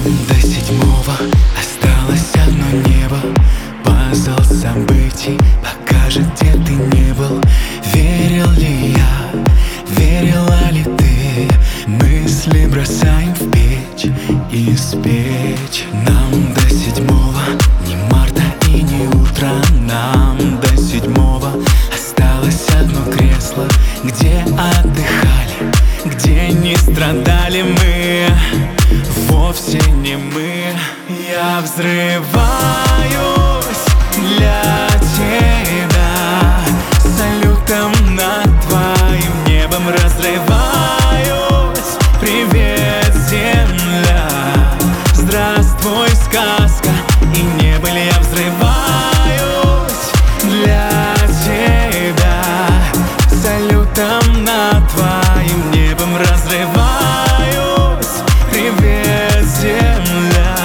До седьмого осталось одно небо. Пазл событий покажет, где ты не был. Верил ли я, верила ли ты? Мысли бросаем в печь и спечь. Нам до седьмого ни марта и ни утра. Нам до седьмого осталось одно кресло, где отдыхали, где не страдали мы. Вовсе не мы. Я взрываюсь для тебя, салютом над твоим небом разрываюсь. Привет, земля, здравствуй, сказка и небо. Я взрываюсь для тебя, салютом над твоим небом разрываюсь. Привет, земля.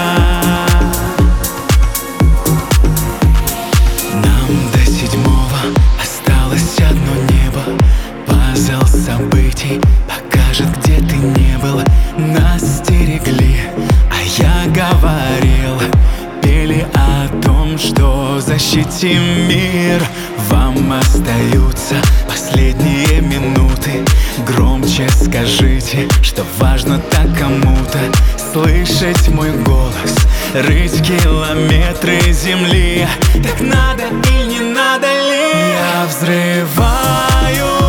Нам до седьмого осталось одно небо. Пазл событий покажет, где ты не был. Нас стерегли, а я говорил. Пели о том, что защитим мир. Вам остаются последние минуты. Громче скажите, что важно так кому-то. Слышать мой голос, рыть километры земли. Так надо или не надо ли? Я взрываюсь